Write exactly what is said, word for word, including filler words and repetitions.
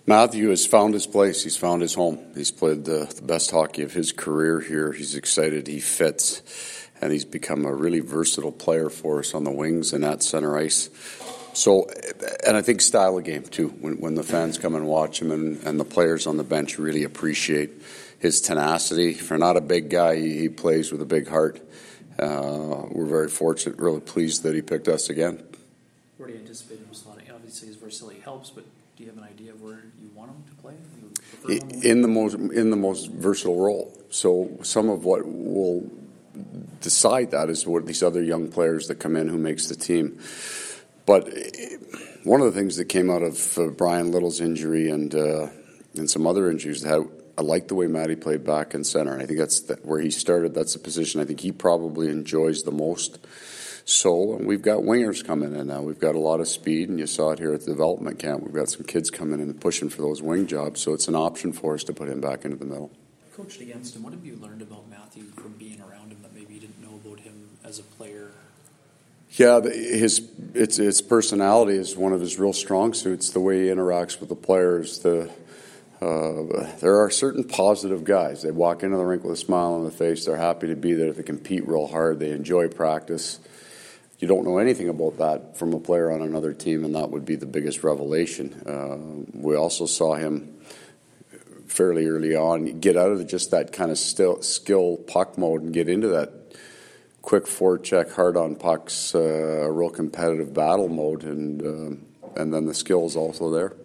Matthew has found his place. He's found his home. He's played the, the best hockey of his career here. He's excited. He fits. And he's become a really versatile player for us on the wings and at center ice. So, and I think style of game, too. When, when the fans come and watch him and, and the players on the bench really appreciate his tenacity. For not a big guy, he, he plays with a big heart. Uh, we're very fortunate, really pleased that he picked us again. Where do you anticipate him slotting? Obviously, his versatility helps, but do you have an idea of where you want him to play? In the most in the most versatile role. So some of what will decide that is what these other young players that come in who makes the team. But one of the things that came out of uh, Brian Little's injury and uh, and some other injuries that had, I like the way Matty played back in center. And I think that's the, where he started. That's the position I think he probably enjoys the most. So we've got wingers coming in now. We've got a lot of speed, and you saw it here at the development camp. We've got some kids coming in and pushing for those wing jobs, so it's an option for us to put him back into the middle. Coached against him, what have you learned about Matthew from being around him that maybe you didn't know about him as a player? Yeah, his it's his personality is one of his real strong suits. The way he interacts with the players. The uh, there are certain positive guys. They walk into the rink with a smile on their face. They're happy to be there. They compete real hard. They enjoy practice. You don't know anything about that from a player on another team, and that would be the biggest revelation. Uh, we also saw him fairly early on get out of just that kind of still, skill puck mode and get into that quick forecheck, hard on pucks, uh, real competitive battle mode, and uh, and then the skill is also there.